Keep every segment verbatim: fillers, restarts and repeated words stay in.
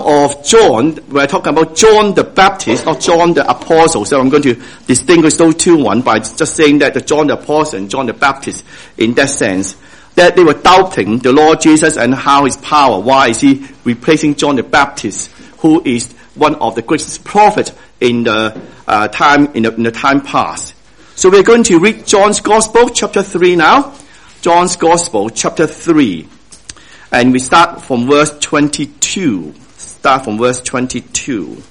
of John, we're talking about John the Baptist, not John the Apostle. So I'm going to distinguish those two one by just saying that the John the Apostle and John the Baptist in that sense. That they were doubting the Lord Jesus and how his power. Why is he replacing John the Baptist, who is one of the greatest prophets in the uh, time in the, in the time past? So we're going to read John's Gospel, chapter three now. John's Gospel, chapter three. And we start from verse twenty-two. Start from verse twenty-two.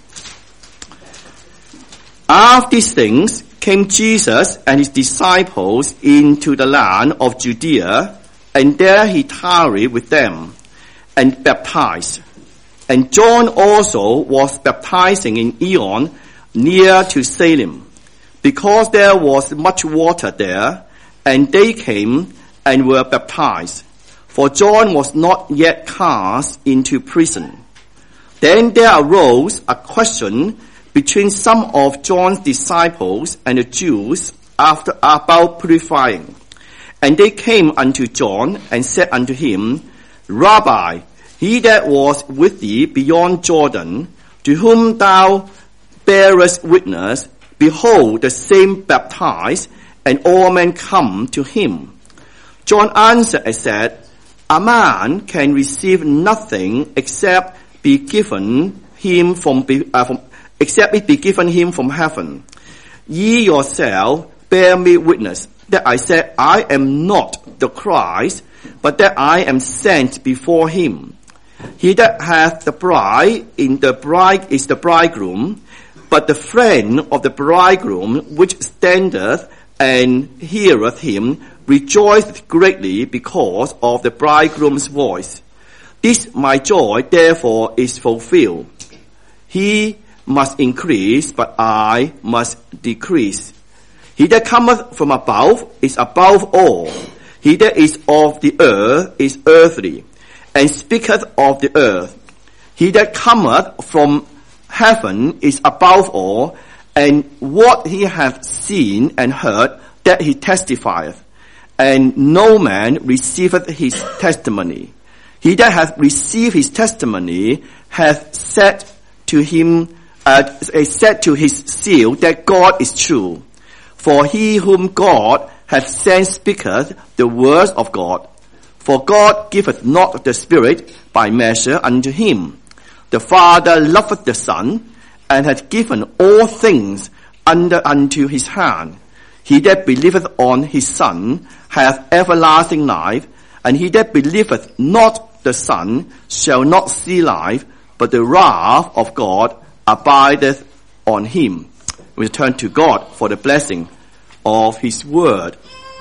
After these things came Jesus and his disciples into the land of Judea, and there he tarried with them and baptized. And John also was baptizing in Aenon near to Salem, because there was much water there, and they came and were baptized. For John was not yet cast into prison. Then there arose a question between some of John's disciples and the Jews after about purifying. And they came unto John and said unto him, Rabbi, he that was with thee beyond Jordan, to whom thou bearest witness, behold, the same baptized, and all men come to him. John answered and said, A man can receive nothing except be given him from, uh, from except it be given him from heaven. Ye yourself bear me witness that I said, I am not the Christ, but that I am sent before him. He that hath the bride in the bride is the bridegroom, but the friend of the bridegroom which standeth and heareth him rejoiceth greatly because of the bridegroom's voice. This my joy therefore is fulfilled. He must increase, but I must decrease. He that cometh from above is above all. He that is of the earth is earthly, and speaketh of the earth. He that cometh from heaven is above all, and what he hath seen and heard, that he testifieth. And no man receiveth his testimony. He that hath received his testimony hath said to him, uh, said to his seal that God is true. For he whom God hath sent speaketh the words of God. For God giveth not the Spirit by measure unto him. The Father loveth the Son, and hath given all things under unto his hand. He that believeth on his Son hath everlasting life, and he that believeth not the Son shall not see life, but the wrath of God abideth on him. We turn to God for the blessing of his word.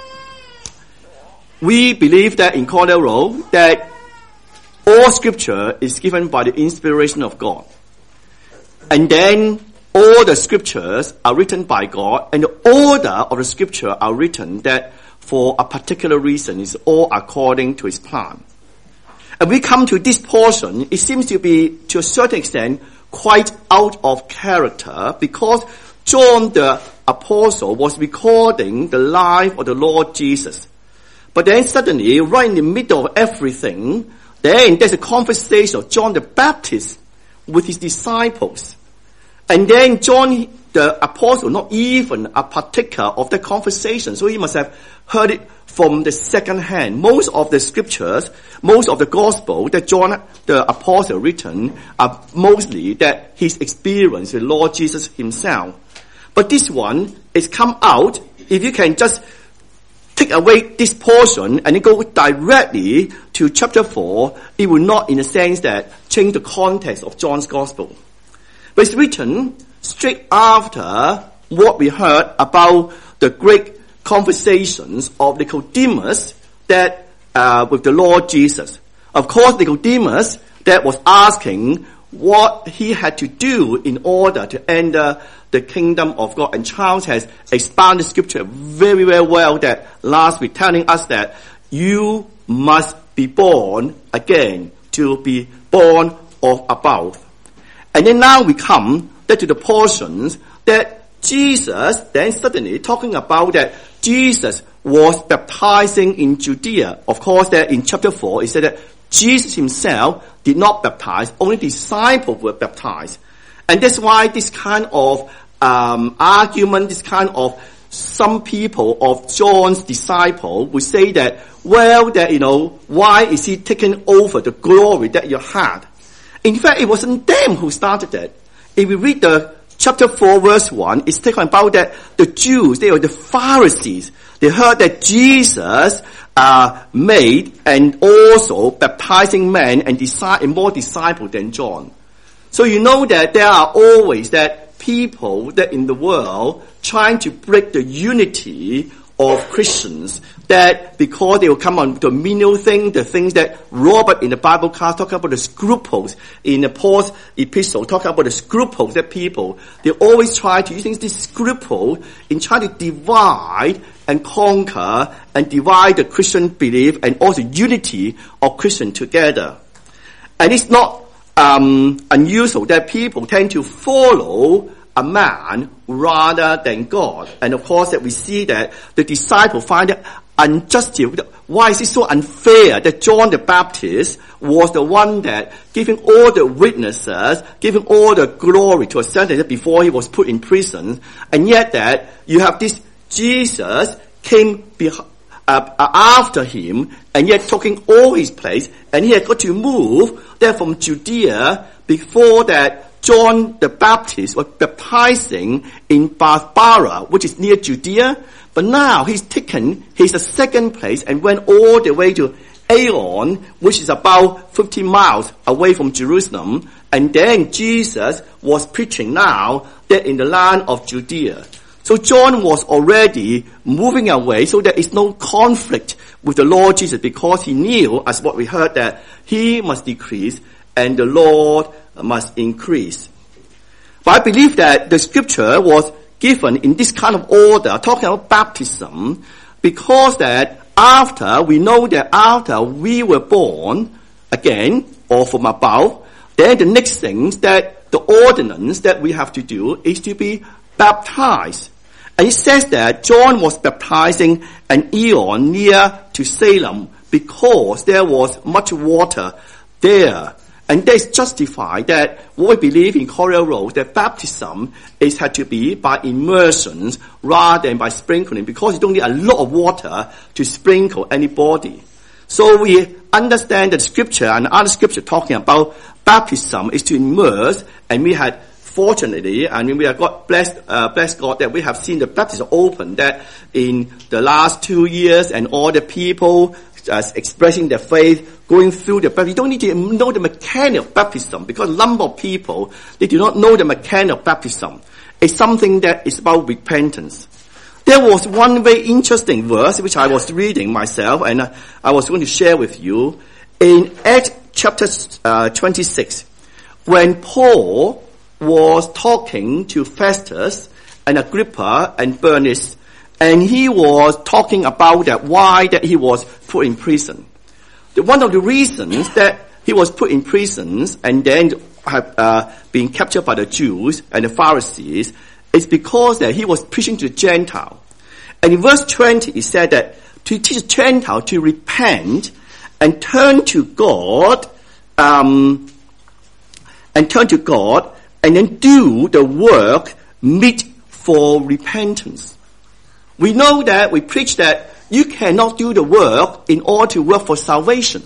We believe that in Cornell Road that all scripture is given by the inspiration of God. And then all the scriptures are written by God, and the order of the scripture are written that for a particular reason is all according to his plan. And we come to this portion, it seems to be, to a certain extent, quite out of character, because John the Apostle was recording the life of the Lord Jesus. But then suddenly, right in the middle of everything, then there's a conversation of John the Baptist with his disciples. And then John the Apostle, not even a partaker of the conversation, so he must have heard it from the second hand. Most of the scriptures, most of the gospel that John the Apostle written are mostly that his experience with Lord Jesus himself. But this one is come out, if you can just take away this portion and then go directly to chapter four, it will not, in a sense, that change the context of John's gospel. But it's written straight after what we heard about the great conversations of Nicodemus that uh, with the Lord Jesus. Of course, Nicodemus that was asking what he had to do in order to enter the kingdom of God. And Charles has expanded scripture very, very well that last week, telling us that you must be born again, to be born of above. And then now we come to the portions that Jesus then suddenly talking about that Jesus was baptizing in Judea. Of course, that in chapter four, it said that Jesus himself did not baptize, only disciples were baptized. And that's why this kind of um, argument, this kind of some people of John's disciple would say that, well, that, you know, why is he taking over the glory that you had? In fact, it wasn't them who started that. If we read the chapter four verse one, it's talking about that the Jews, they were the Pharisees. They heard that Jesus uh, made and also baptizing men and, disi- and more disciples than John. So you know that there are always that people that in the world trying to break the unity of Christians, that because they will come on the menial thing, the things that Robert in the Bible class talk about the scruples in the Paul's epistle, talk about the scruples that people, they always try to use this scruple in trying to divide and conquer and divide the Christian belief and also unity of Christians together. And it's not um, unusual that people tend to follow a man rather than God. And of course that we see that the disciples find it unjust. Why is it so unfair that John the Baptist was the one that giving all the witnesses, giving all the glory to a certain before he was put in prison, and yet that you have this Jesus came behind, uh, after him, and yet taking all his place, and he had got to move there from Judea before that John the Baptist was baptizing in Bethabara, which is near Judea, but now he's taken his second place and went all the way to Aeon, which is about fifty miles away from Jerusalem, and then Jesus was preaching now there in the land of Judea. So John was already moving away, so there is no conflict with the Lord Jesus, because he knew, as what we heard, that he must decrease and the Lord must increase. But I believe that the scripture was given in this kind of order, talking about baptism, because that after, we know that after we were born again, or from above, then the next thing that the ordinance that we have to do is to be baptized. And it says that John was baptizing an eon near to Salem because there was much water there. And that is justified that what we believe in Collier Road, that baptism is had to be by immersions rather than by sprinkling, because you don't need a lot of water to sprinkle anybody. So we understand that scripture and other scripture talking about baptism is to immerse, and we had fortunately, and we have got blessed, uh, blessed God that we have seen the baptism open, that in the last two years and all the people uh, expressing their faith, going through the baptism. You don't need to know the mechanic of baptism, because a number of people, they do not know the mechanic of baptism. It's something that is about repentance. There was one very interesting verse which I was reading myself, and uh, I was going to share with you in Acts chapter uh, twenty-six, when Paul was talking to Festus and Agrippa and Bernice, and he was talking about that why that he was put in prison. The, one of the reasons that he was put in prison and then have uh, been captured by the Jews and the Pharisees is because that he was preaching to the Gentile. And in verse twenty it said that to teach the Gentile to repent and turn to God, um, and turn to God, and then do the work meet for repentance. We know that, we preach that you cannot do the work in order to work for salvation.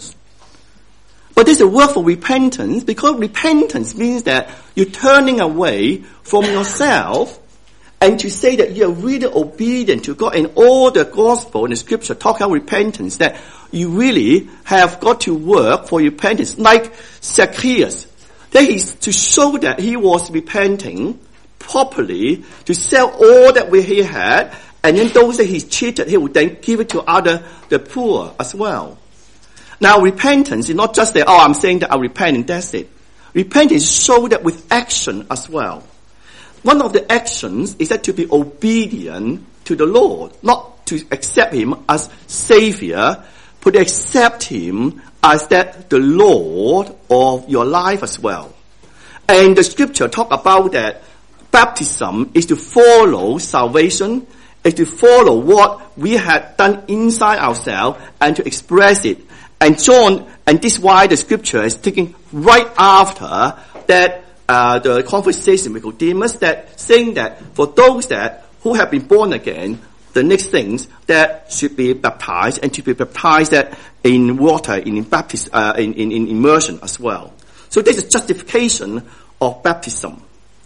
But there's a work for repentance, because repentance means that you're turning away from yourself and to say that you're really obedient to God. And all the gospel and the scripture talk about repentance, that you really have got to work for repentance. Like Zacchaeus, that is to show that he was repenting properly, to sell all that he had, and then those that he's cheated, he would then give it to other, the poor as well. Now repentance is not just that, oh, I'm saying that I repent and that's it. Repentance show that with action as well. One of the actions is that to be obedient to the Lord, not to accept him as Savior, but to accept him as that the Lord of your life as well. And the scripture talk about that baptism is to follow salvation, is to follow what we had done inside ourselves and to express it And John, and this is why the scripture is taking right after that, uh, the conversation with Nicodemus, that saying that for those that who have been born again, the next things that should be baptized, and to be baptized that in water, in baptism, uh, in, in, in immersion as well. So this is justification of baptism.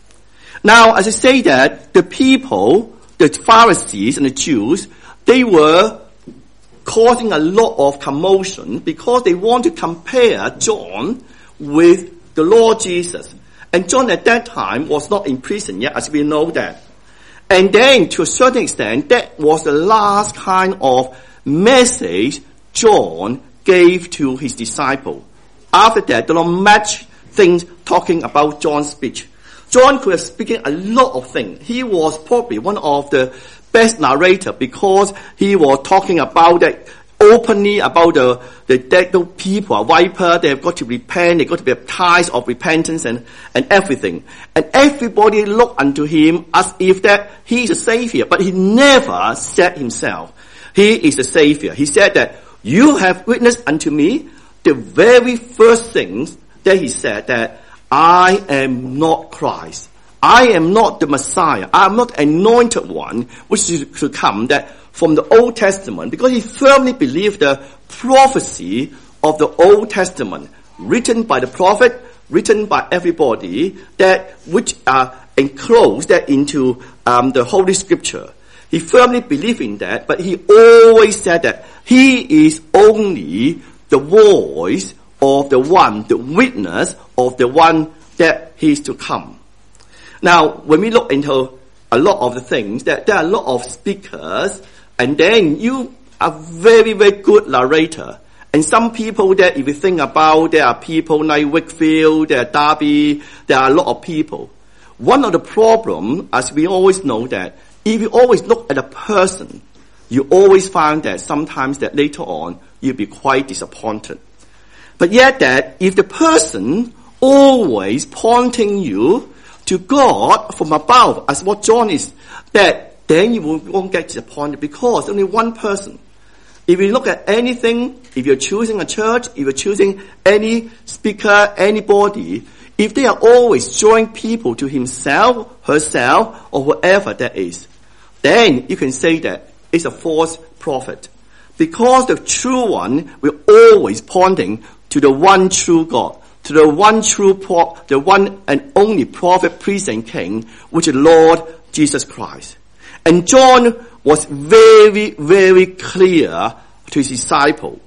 Now, as I say that, the people, the Pharisees and the Jews, they were causing a lot of commotion because they want to compare John with the Lord Jesus. And John at that time was not in prison yet, as we know that. And then, to a certain extent, that was the last kind of message John gave to his disciple. After that, there are much things talking about John's speech. John could have spoken a lot of things. He was probably one of the best narrator because he was talking about that openly about the, the that those people are viper, they have got to repent, they've got to be baptized of repentance and, and everything. And everybody looked unto him as if that he is a savior, but he never said himself, he is a savior. He said that you have witnessed unto me. The very first things that he said that I am not Christ. I am not the Messiah. I am not anointed one which is to come that from the Old Testament, because he firmly believed the prophecy of the Old Testament written by the prophet, written by everybody, that which are enclosed that into um, the Holy Scripture. He firmly believed in that, but he always said that he is only the voice of the one, the witness of the one that he is to come. Now, when we look into a lot of the things, that there are a lot of speakers, and then you are very, very good narrator. And some people that if you think about, there are people like Wakefield, there are Darby, there are a lot of people. One of the problems, as we always know that, if you always look at a person, you always find that sometimes that later on, you'll be quite disappointed. But yet that, if the person always pointing you to God from above, as what John is, that then you won't get disappointed because only one person. If you look at anything, if you're choosing a church, if you're choosing any speaker, anybody, if they are always drawing people to himself, herself, or whoever that is, then you can say that it's a false prophet. Because the true one will always pointing to the one true God, to the one true, pro- the one and only prophet, priest, and king, which is Lord Jesus Christ. And John was very, very clear to his disciple,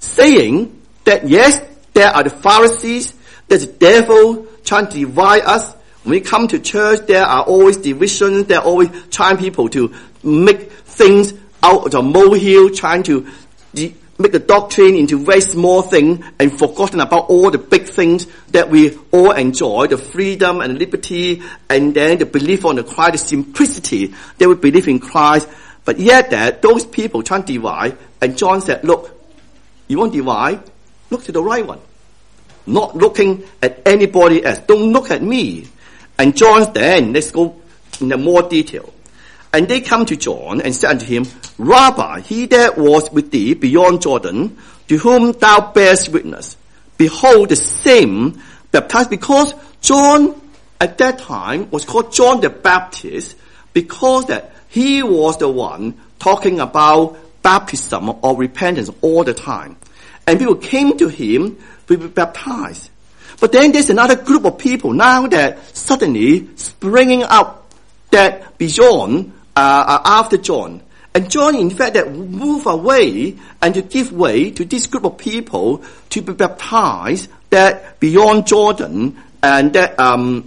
saying that yes, there are the Pharisees, there's the devil trying to divide us. When we come to church, there are always divisions, there are always trying people to make things out of a molehill, trying to de- make the doctrine into very small thing and forgotten about all the big things that we all enjoy, the freedom and liberty, and then the belief on the Christ, the simplicity that we believe in Christ. But yet that those people trying to divide, and John said, look, you want to divide? Look to the right one. Not looking at anybody else. Don't look at me. And John then, let's go into more detail. And they come to John and said unto him, Rabbi, he that was with thee beyond Jordan, to whom thou bearest witness, behold, the same baptized. Because John at that time was called John the Baptist, because that he was the one talking about baptism or repentance all the time. And people came to him to be baptized. But then there's another group of people now that suddenly springing up that beyond Uh, after John. And John, in fact, that move away and to give way to this group of people to be baptized that beyond Jordan and that um,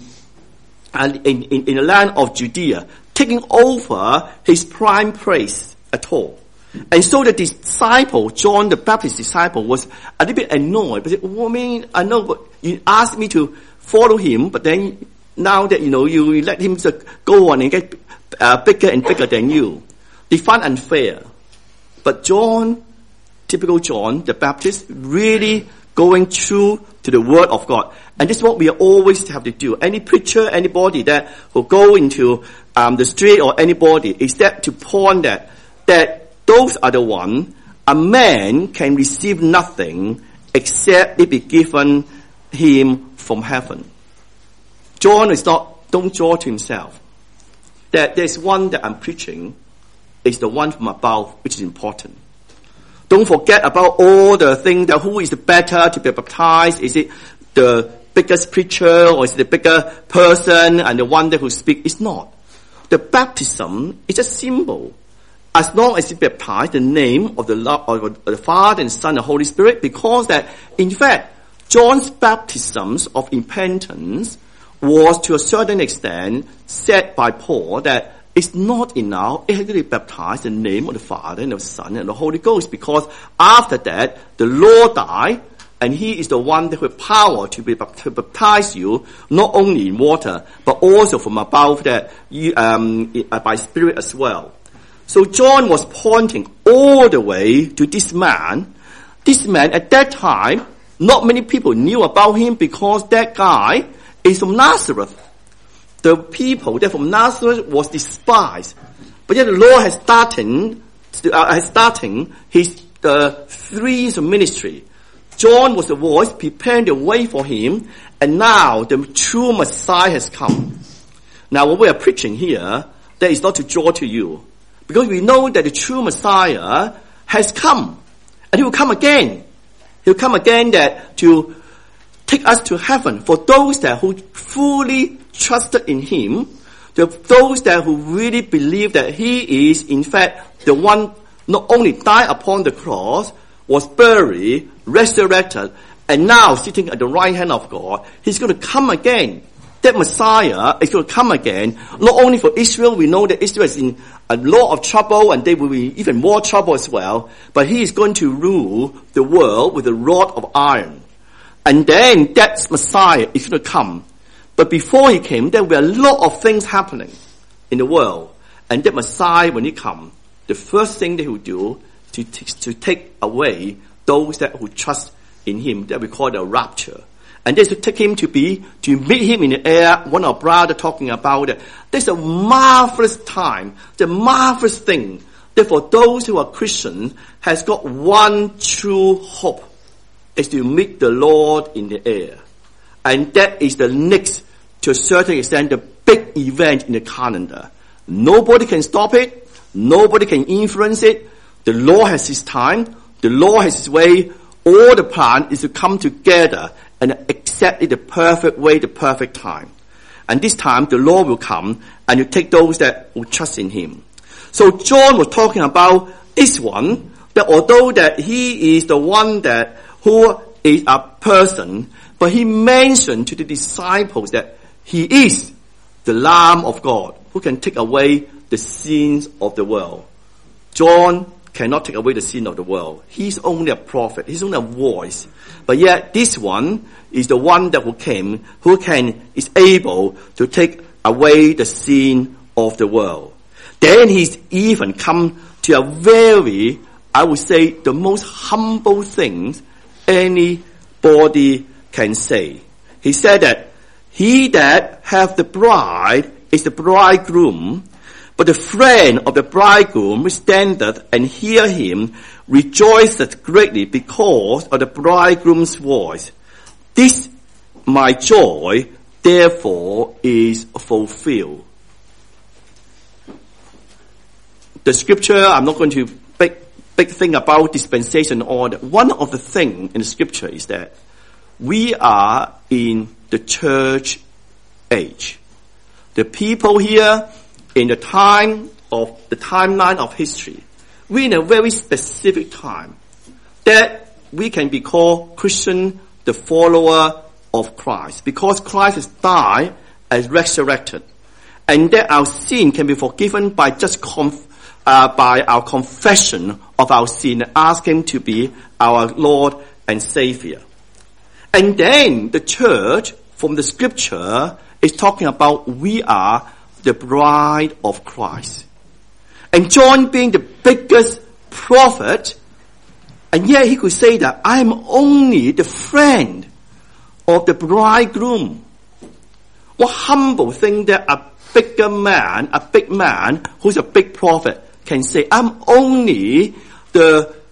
and in, in, in the land of Judea, taking over his prime place at all. And so the disciple, John the Baptist disciple, was a little bit annoyed. But said, well, I mean, I know, but you asked me to follow him, but then now that, you know, you let him go on and get Uh, bigger and bigger than you. They find unfair. But John, typical John the Baptist, really going true to the Word of God. And this is what we always have to do. Any preacher, anybody that will go into um, the street or anybody, is that to point that, that those are the ones a man can receive nothing except it be given him from heaven. John is not, don't draw to himself. That there's one that I'm preaching is the one from above, which is important. Don't forget about all the things that who is better to be baptized. Is it the biggest preacher or is it the bigger person and the one that who speak? It's not. The baptism is a symbol. As long as you baptize in the name of the Lord, of the Father and Son and Holy Spirit, because that, in fact, John's baptisms of repentance was to a certain extent said by Paul that it's not enough. It had to be baptized in the name of the Father and the Son and the Holy Ghost, because after that, the Lord died, and He is the one that with power to be to baptize you, not only in water, but also from above that, you, um, by Spirit as well. So John was pointing all the way to this man. This man at that time, not many people knew about him because that guy is from Nazareth. The people that from Nazareth was despised. But yet the Lord has started, uh, has starting his uh, three years of ministry. John was the voice preparing the way for him, and now the true Messiah has come. Now what we are preaching here, that is not to draw to you. Because we know that the true Messiah has come. And He will come again. He will come again that to take us to heaven. For those that who fully trusted in Him, the, those that who really believe that He is in fact the one not only died upon the cross, was buried, resurrected, and now sitting at the right hand of God, He's going to come again. That Messiah is going to come again, not only for Israel. We know that Israel is in a lot of trouble and they will be even more trouble as well, but He is going to rule the world with a rod of iron. And then that Messiah is going to come. But before He came, there were a lot of things happening in the world. And that Messiah, when He comes, the first thing that He will do to, to take away those that who trust in Him, that we call the rapture. And they should take Him to be, to meet Him in the air. One of our brother talking about it. There's a marvelous time, the marvelous thing, that for those who are Christians, has got one true hope, is to meet the Lord in the air. And that is the next, to a certain extent, the big event in the calendar. Nobody can stop it. Nobody can influence it. The Lord has His time. The Lord has His way. All the plan is to come together and accept it the perfect way, the perfect time. And this time the Lord will come and you take those that will trust in Him. So John was talking about this one, that although that he is the one that who is a person, but he mentioned to the disciples that He is the Lamb of God who can take away the sins of the world. John cannot take away the sin of the world. He's only a prophet. He's only a voice. But yet this one is the one that who came, who can, is able to take away the sin of the world. Then He's even come to a very, I would say, the most humble things anybody can say. He said that He that hath the bride is the bridegroom, but the friend of the bridegroom standeth and hear him, rejoiceth greatly because of the bridegroom's voice. This my joy, therefore, is fulfilled. The scripture, I'm not going to big, big thing about dispensation order. One of the things in the scripture is that we are in the church age. The people here, in the time of the timeline of history, we're in a very specific time that we can be called Christian, the follower of Christ, because Christ has died and resurrected, and that our sin can be forgiven by just conf- uh, by our confession of our sin and ask Him to be our Lord and Savior. And then the church, from the scripture, is talking about we are the bride of Christ. And John being the biggest prophet, and yet he could say that I am only the friend of the bridegroom. What humble thing that a bigger man, a big man who's a big prophet can say, I'm only the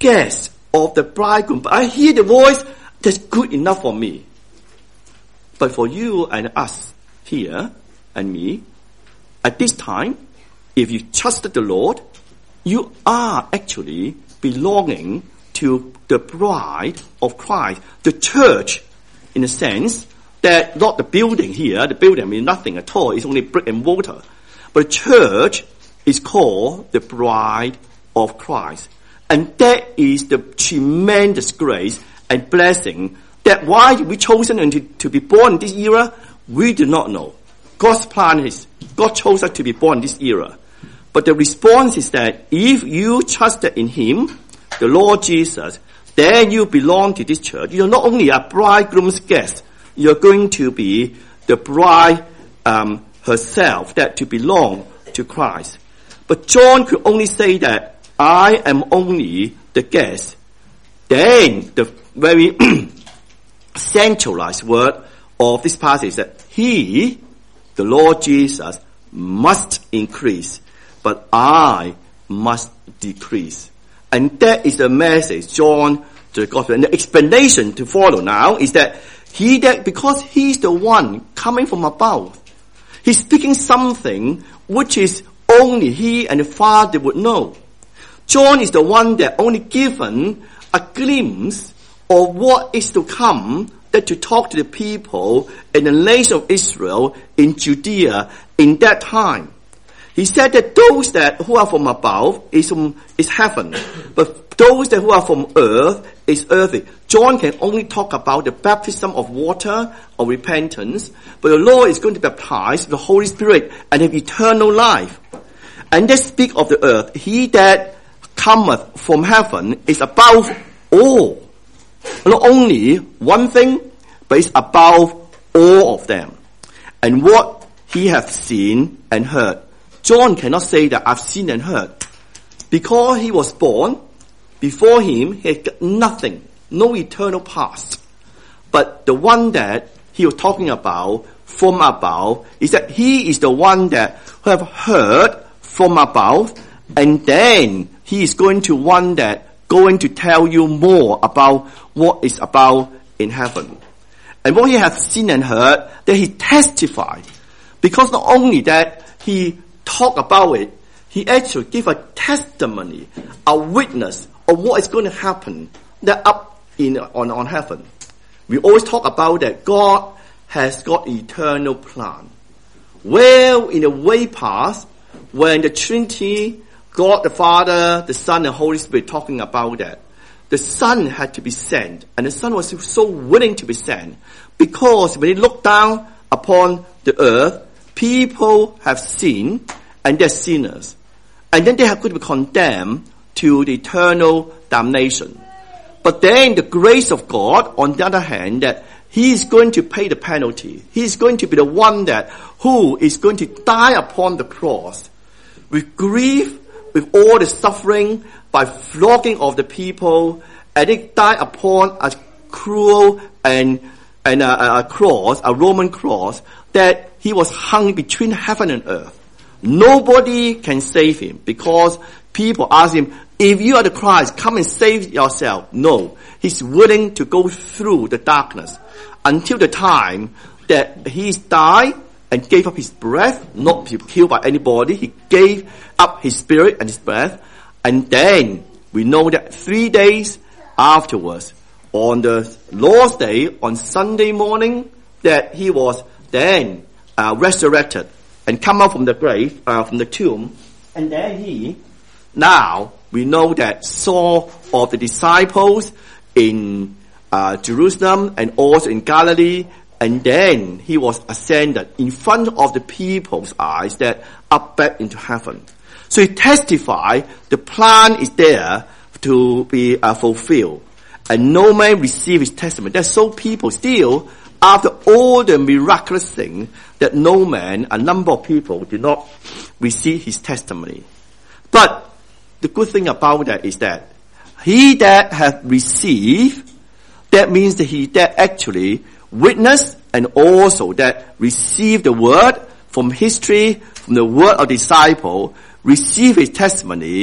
guest of the bridegroom, but I hear the voice that's good enough for me. But for you and us here and me, at this time, if you trusted the Lord, you are actually belonging to the bride of Christ, the church, in a sense that not the building here, the building means nothing at all, it's only brick and mortar. But the church is called the bride of Christ. And that is the tremendous grace and blessing that why we chosen to, to be born in this era, we do not know. God's plan is, God chose us to be born in this era. But the response is that if you trusted in Him, the Lord Jesus, then you belong to this church. You're not only a bridegroom's guest, you're going to be the bride um, herself, that to belong to Christ. But John could only say that I am only the guest. Then the very centralized word of this passage is that He, the Lord Jesus, must increase, but I must decrease. And that is the message John to the gospel. And the explanation to follow now is that he that, because he's the one coming from above, he's speaking something which is only he and the Father would know. John is the one that only given a glimpse of what is to come, that to talk to the people in the nation of Israel in Judea in that time. He said that those that who are from above is from is heaven, but those that who are from earth is earthly. John can only talk about the baptism of water or repentance, but the Lord is going to baptize the Holy Spirit and have eternal life. And they speak of the earth. He that cometh from heaven is above all. Not only one thing, but is above all of them. And what he hath seen and heard. John cannot say that I've seen and heard. Because he was born, before him he had got nothing, no eternal past. But the one that he was talking about from above is that he is the one that who have heard from above, and then he is going to one that going to tell you more about what is about in heaven. And what he has seen and heard, that he testified. Because not only that he talked about it, he actually gave a testimony, a witness of what is going to happen that up in on, on heaven. We always talk about that God has got eternal plan. Well, in the way past, when the Trinity, God the Father, the Son, and Holy Spirit talking about that, the Son had to be sent, and the Son was so willing to be sent, because when he looked down upon the earth, people have sinned, and they're sinners. And then they have to be condemned to the eternal damnation. But then the grace of God, on the other hand, that He is going to pay the penalty. He is going to be the one that, who is going to die upon the cross with grief, with all the suffering, by flogging of the people, and they die upon a cruel and, and a, a cross, a Roman cross, that He was hung between heaven and earth. Nobody can save Him, because people ask Him, if you are the Christ, come and save yourself. No. He's willing to go through the darkness until the time that He died and gave up His breath, not to be killed by anybody. He gave up His spirit and His breath. And then we know that three days afterwards, on the Lord's Day, on Sunday morning, that He was then uh, resurrected and come out from the grave, uh, from the tomb. And then He, now we know that saw of the disciples in uh, Jerusalem and also in Galilee, and then He was ascended in front of the people's eyes, that up back into heaven. So He testified the plan is there to be uh, fulfilled, and no man received His testimony. There's so people still, after all the miraculous things, that no man, a number of people did not receive His testimony. But the good thing about that is that he that hath received, that means that he that actually witnessed and also that received the word from history, from the word of disciple, received his testimony,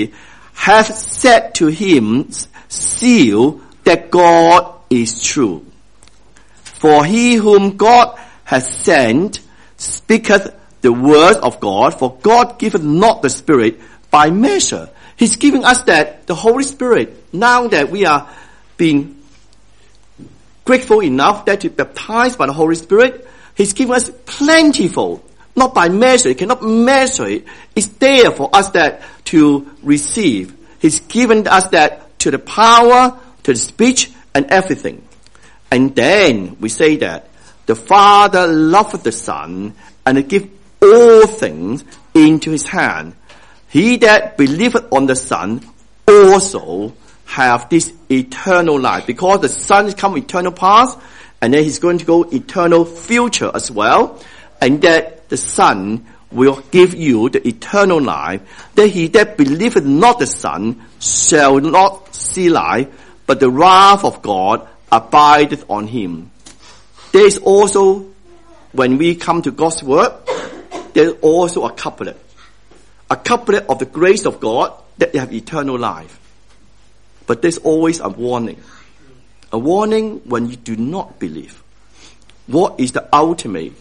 hath said to him, seal that God is true. For he whom God hath sent speaketh the words of God, for God giveth not the Spirit by measure. He's giving us that, the Holy Spirit, now that we are being grateful enough that to be baptized by the Holy Spirit, He's giving us plentiful, not by measure. You cannot measure it. It's there for us that to receive. He's given us that to the power, to the speech, and everything. And then we say that the Father loveth the Son, and give all things into His hand. He that believeth on the Son also have this eternal life. Because the Son is come eternal past, and then He's going to go eternal future as well. And that the Son will give you the eternal life. That he that believeth not the Son shall not see life, but the wrath of God abideth on him. There is also, when we come to God's word, there is also a couplet. A couplet of the grace of God that you have eternal life. But there's always a warning. A warning when you do not believe. What is the ultimate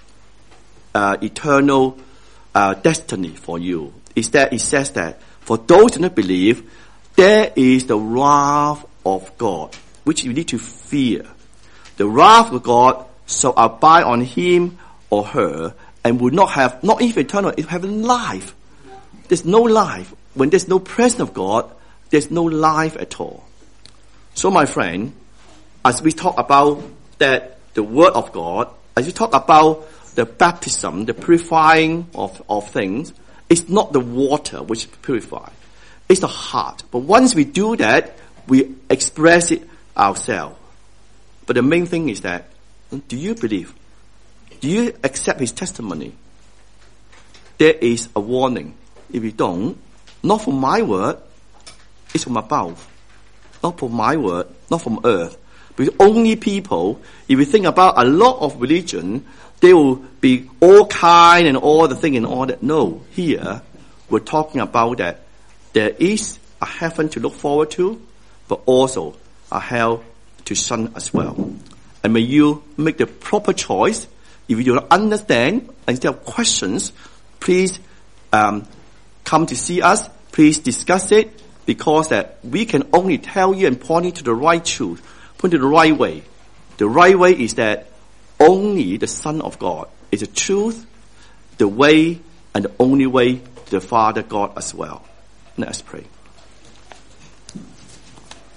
uh, eternal uh, destiny for you? Is that it says that for those who do not believe, there is the wrath of God, which you need to fear. The wrath of God shall abide on him or her, and will not have, not even eternal, it will have life. There's no life. When there's no presence of God, there's no life at all. So my friend, as we talk about that, the word of God, as we talk about the baptism, the purifying of, of things, it's not the water which purifies. It's the heart. But once we do that, we express it ourselves. But the main thing is that, do you believe? Do you accept his testimony? There is a warning. If you don't, not from my word, it's from above. Not from my word, not from earth. Because only people, if you think about a lot of religion, they will be all kind and all the thing and all that. No, here, we're talking about that there is a heaven to look forward to, but also a hell to shun as well. And may you make the proper choice. If you don't understand, instead of questions, please um, come to see us. Please discuss it, because that we can only tell you and point you to the right truth, point to the right way. The right way is that only the Son of God is the truth, the way, and the only way to the Father God as well. Let us pray.